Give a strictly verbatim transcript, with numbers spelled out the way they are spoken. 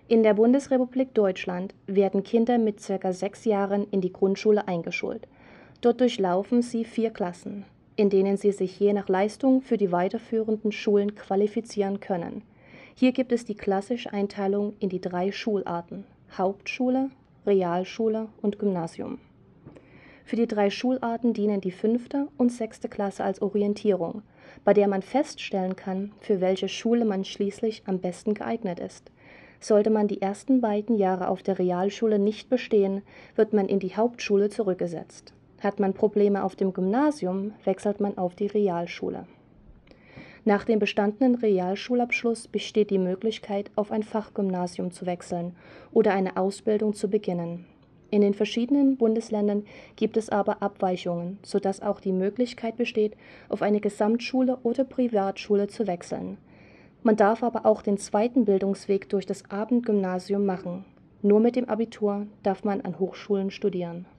In der Bundesrepublik Deutschland werden Kinder mit circa sechs Jahren in die Grundschule eingeschult. Dort durchlaufen sie vier Klassen, in denen sie sich je nach Leistung für die weiterführenden Schulen qualifizieren können. Hier gibt es die klassische Einteilung in die drei Schularten: Hauptschule, Realschule und Gymnasium. Für die drei Schularten dienen die fünfte und sechste Klasse als Orientierung, bei der man feststellen kann, für welche Schule man schließlich am besten geeignet ist. Sollte man die ersten beiden Jahre auf der Realschule nicht bestehen, wird man in die Hauptschule zurückgesetzt. Hat man Probleme auf dem Gymnasium, wechselt man auf die Realschule. Nach dem bestandenen Realschulabschluss besteht die Möglichkeit, auf ein Fachgymnasium zu wechseln oder eine Ausbildung zu beginnen. In den verschiedenen Bundesländern gibt es aber Abweichungen, sodass auch die Möglichkeit besteht, auf eine Gesamtschule oder Privatschule zu wechseln. Man darf aber auch den zweiten Bildungsweg durch das Abendgymnasium machen. Nur mit dem Abitur darf man an Hochschulen studieren.